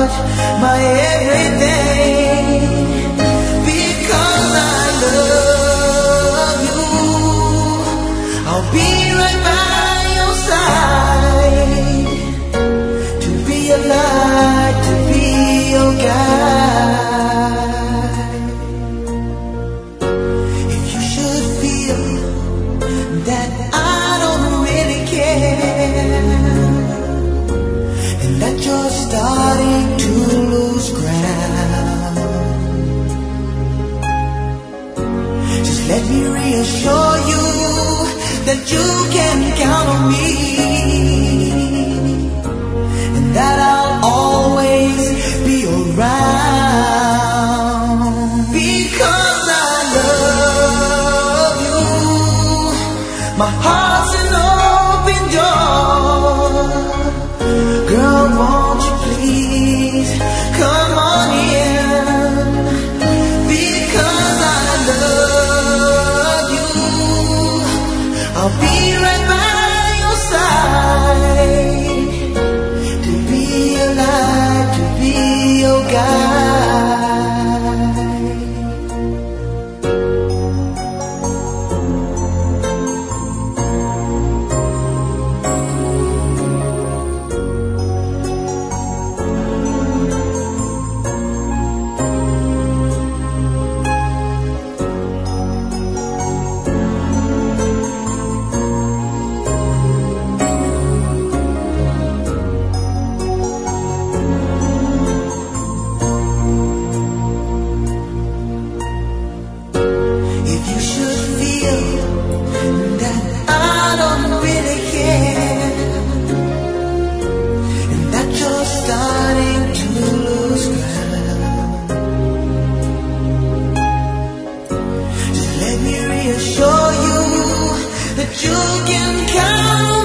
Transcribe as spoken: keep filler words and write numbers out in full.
heart, my everything. Because I love you, I'll be right by your side, to be a light, to be your guide. If you should feel that I don't really care, and that you're starting to lose ground, just let me reassure you that you can count on me, and that I'll always be around. Because I love you, my heart's an open door. Girl, won't you please come on in? Because I love you, I'll be right by your side, to be a light, to be your guide. If you should feel that I don't really care, and that you're starting to lose ground, just let me reassure you that you can count